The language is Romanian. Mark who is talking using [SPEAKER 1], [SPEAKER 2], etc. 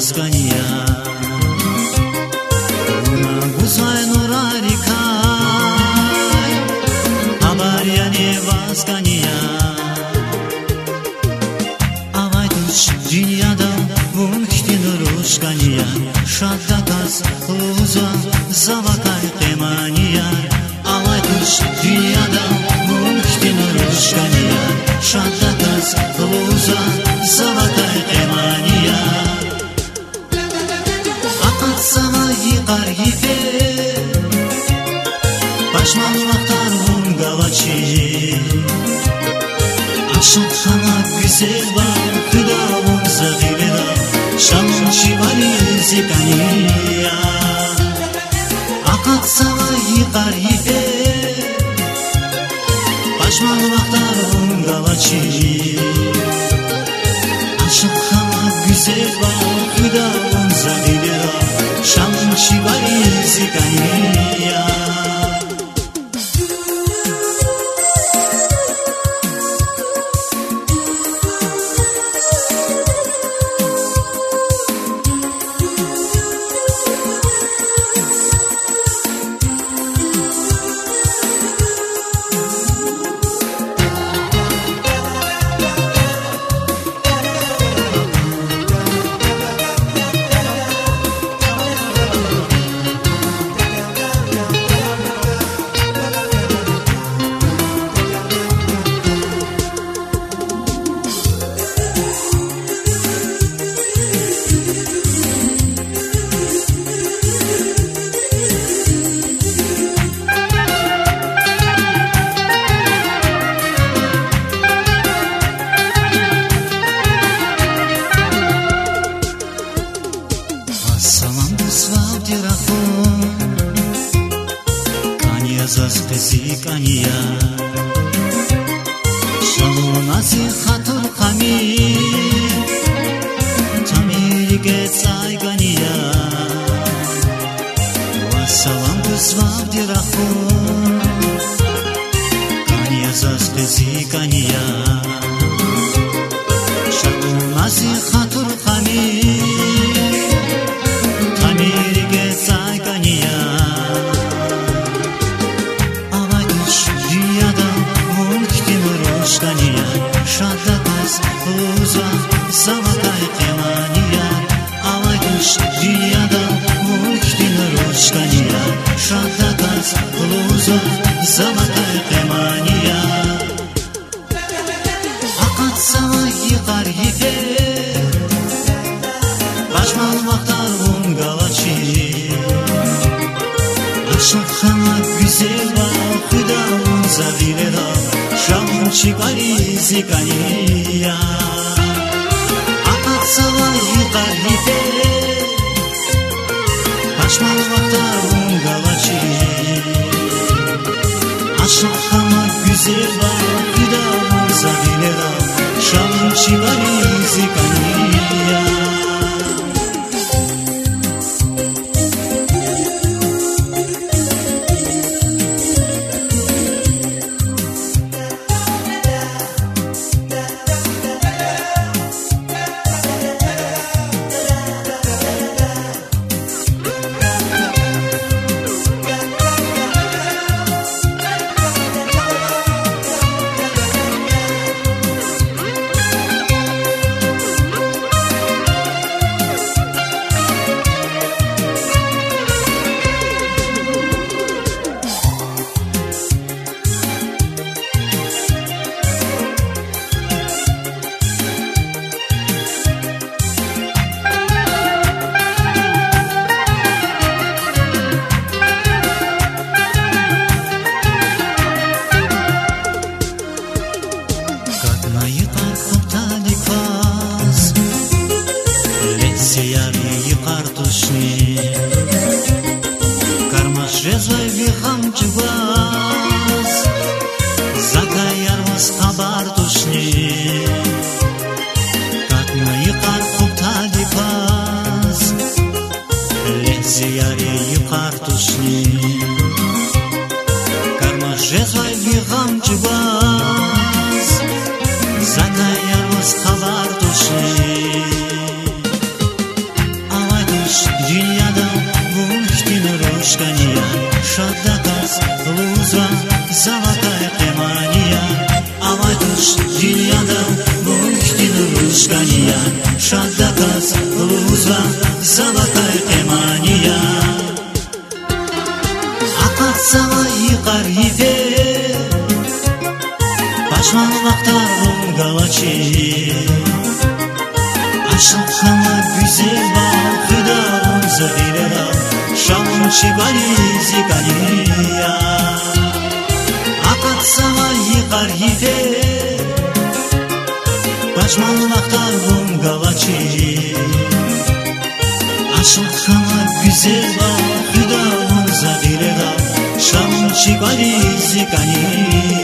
[SPEAKER 1] Vaskania Una guzai norarikai Abariane Vaskania Avaytush dünyada Vunkhtin Rushkania Şaddakas Uza Zavakay Temania Avaytush dünyada Vunkhtin Rushkania Şaddakas Uza Zavakay Temania Akat sama yıkar yife Başman vaktar Vungavaçi Aşık sana güzel var Hıdavun zagilera Şamın şivali zikaniya Akat sana yıkar yife Başman vaktar Vungavaçi Aşık sana güzel var Hıdavun zagilera Şamın şivali zikaniya Заспезикания Шалонаси хатур хами Тамириге цайгания Вассалам гузвав дирахун Кания заспезикания Шалонаси хатур хами Тамириге цайгания Şaddakas uza Zavakay Temania Avaytush dünyada Vunkhtin Rushkania Şaddakas uza Zavakay Temania Akat sama yıkar yife Başman vaktar Vungavaçi Aşık sana güzel var Hıdavun zagilera Şamın şivali zikaniya Akat sama yıkar yife Başman vaktar Vungavaçi Aşık sana güzel var Hıdavun zagilera Şamın şivali zikaniya луза золотая эмания. Акатсала иқар ипе Башмал вақтар галачи. Aşık ama güzel bak hüdarım zahireda Şamın şibali zikaniya. Akat sama yıkar yife Başmal vaktar galaçi. Aşık ama güzel bak hüdarım zahireda Şamın şibali zikaniya.